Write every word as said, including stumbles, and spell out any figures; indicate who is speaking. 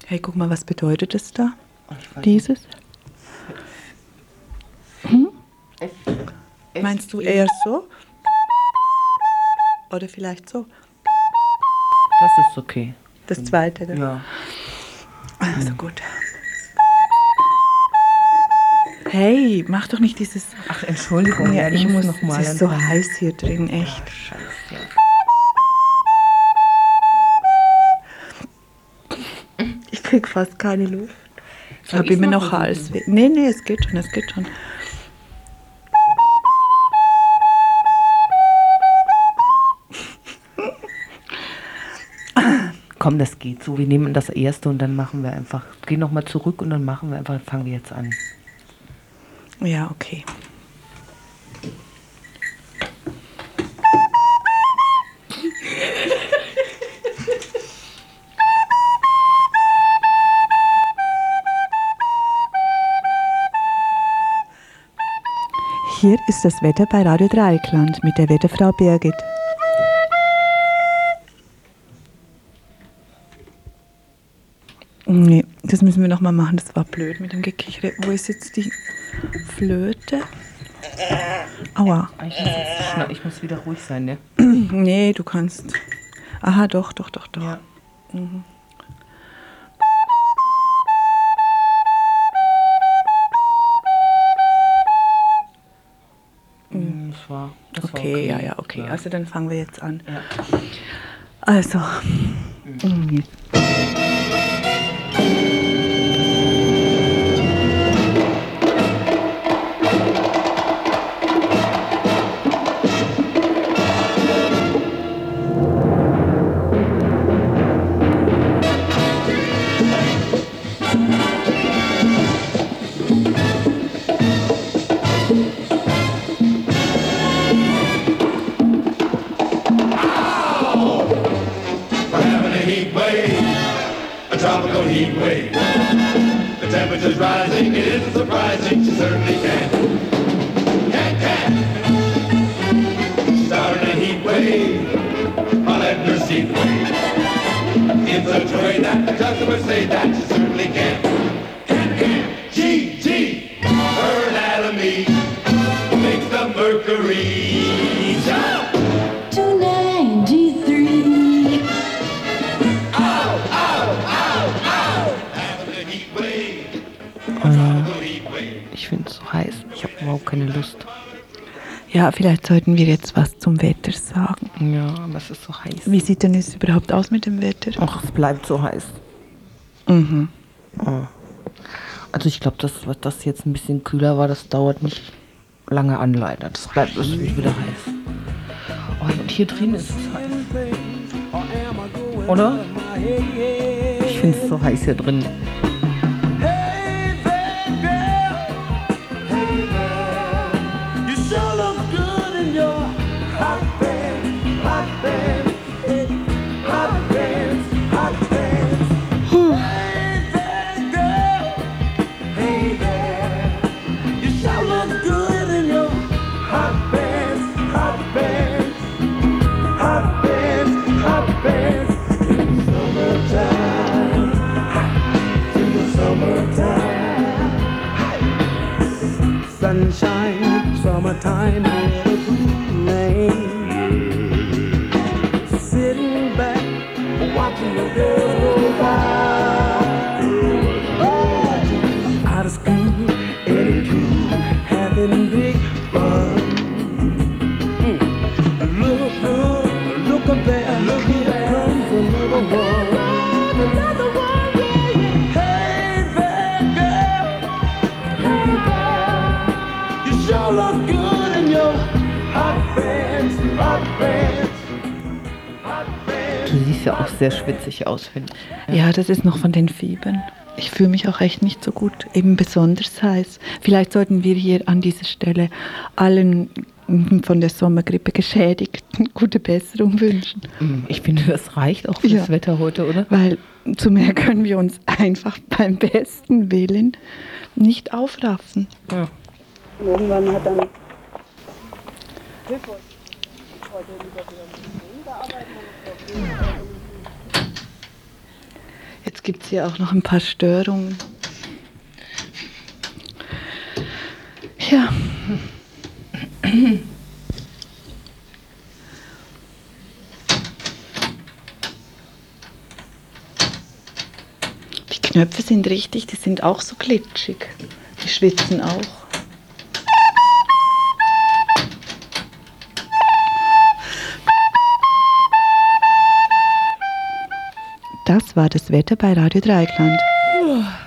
Speaker 1: Hey, guck mal, was bedeutet das da? Dieses? Hm?
Speaker 2: F, F,
Speaker 1: Meinst du eher so? Oder vielleicht so?
Speaker 2: Das ist okay.
Speaker 1: Das zweite, gell?
Speaker 2: Ja.
Speaker 1: Also gut. Hey, mach doch nicht dieses...
Speaker 2: Ach, Entschuldigung,
Speaker 1: Ja,
Speaker 2: ja,
Speaker 1: ich muss
Speaker 2: noch mal.
Speaker 1: Es ist so heiß hier drin, echt.
Speaker 2: Scheiße.
Speaker 1: Ich krieg fast keine Luft. Ich
Speaker 2: Soll
Speaker 1: habe
Speaker 2: ich's
Speaker 1: immer
Speaker 2: mal
Speaker 1: noch
Speaker 2: versuchen?
Speaker 1: Halsweh. Nee, nee, es geht schon, es geht schon.
Speaker 2: Komm, das geht so. Wir nehmen das erste und dann machen wir einfach. Geh nochmal zurück und dann machen wir einfach, fangen wir jetzt an.
Speaker 1: Ja, okay. Hier ist das Wetter bei Radio Dreieckland mit der Wetterfrau Birgit. Nee, das müssen wir nochmal machen, das war blöd mit dem Gekichere. Wo ist jetzt die Flöte? Aua.
Speaker 2: Ich muss, jetzt schnell, ich muss wieder ruhig sein, ne?
Speaker 1: Nee, du kannst. Aha, doch, doch, doch, doch.
Speaker 2: Ja.
Speaker 1: Mhm.
Speaker 2: Mhm. Das war, das
Speaker 1: Okay,
Speaker 2: war okay,
Speaker 1: ja, ja, okay.
Speaker 2: Ja.
Speaker 1: Also dann fangen wir jetzt an.
Speaker 2: Ja.
Speaker 1: Also. Mhm.
Speaker 3: Tropical heat wave. The temperature's rising, it isn't surprising, she certainly can. Can, can. She started a heat wave, I'll let her see the way. In such a way that the customers say that she certainly can. Can, can. G, G, her anatomy makes the mercury jump.
Speaker 4: two ninety-three.
Speaker 3: Ow, ow, ow, ow. Having a heat wave, a tropical heat wave.
Speaker 2: Ich finde es so heiß. Ich habe überhaupt keine Lust.
Speaker 1: Ja, vielleicht sollten wir jetzt was zum Wetter sagen.
Speaker 2: Ja, aber es ist so heiß.
Speaker 1: Wie sieht denn es überhaupt aus mit dem Wetter?
Speaker 2: Ach, es bleibt so heiß.
Speaker 1: Mhm.
Speaker 2: Oh. Also ich glaube, das, was das jetzt ein bisschen kühler war, das dauert nicht lange an, leider. Das bleibt bestimmt wieder heiß. Oh, und hier drin ist es heiß. Oder? Ich finde es so heiß hier drin.
Speaker 3: You sure look good in your hot pants, hot pants, hot pants, hot pants. Hey there, girl. Hey there. You sure look good in your hot pants, hot pants, hot pants, hot pants. In the summertime, in the summertime. Sunshine, summertime, rain. Sitting back, watching the girls go by. Oh, out of school, Eddie cool, having big fun. Mm. Look, look, look up there, look here comes another one. Another one, yeah, yeah. Hey there, girl. Hey there. You sure look good in your hot pants, hot pants, hot pants.
Speaker 2: Du siehst ja auch sehr schwitzig aus, finde ich.
Speaker 1: Ja, das ist noch von den Fiebern. Ich fühle mich auch echt nicht so gut, eben besonders heiß. Vielleicht sollten wir hier an dieser Stelle allen von der Sommergrippe Geschädigten gute Besserung wünschen.
Speaker 2: Ich finde, das reicht auch für
Speaker 1: Ja.
Speaker 2: das Wetter heute, oder?
Speaker 1: Weil zu mehr können wir uns einfach beim besten Willen nicht aufraffen.
Speaker 2: Ja.
Speaker 5: Irgendwann hat dann
Speaker 1: Jetzt gibt es hier auch noch ein paar Störungen. Ja. Die Knöpfe sind richtig, die sind auch so glitschig. Die schwitzen auch. Das war das Wetter bei Radio Dreieckland.